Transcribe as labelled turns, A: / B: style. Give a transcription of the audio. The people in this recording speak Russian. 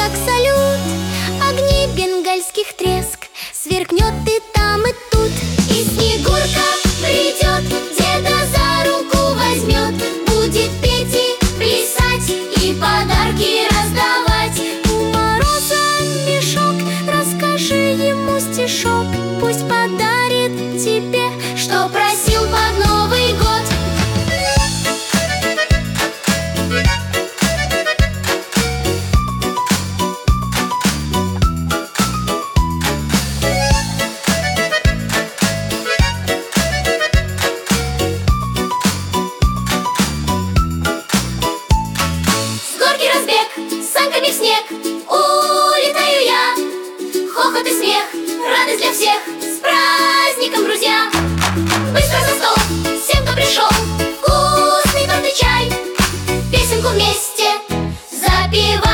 A: знак салют, огней бенгальских треск, сверкнет и там, и тут. И Снегурка придет, деда за руку возьмет, будет петь и плясать, и подарки раздавать. У Мороза мешок, расскажи ему стишок, пусть подарит тебе, что просил под Новый год. Санками в снег улетаю я, хохот и смех, радость для всех, с праздником, друзья! Быстро за стол, всем, кто пришел, вкусный торт и чай, песенку вместе запиваем.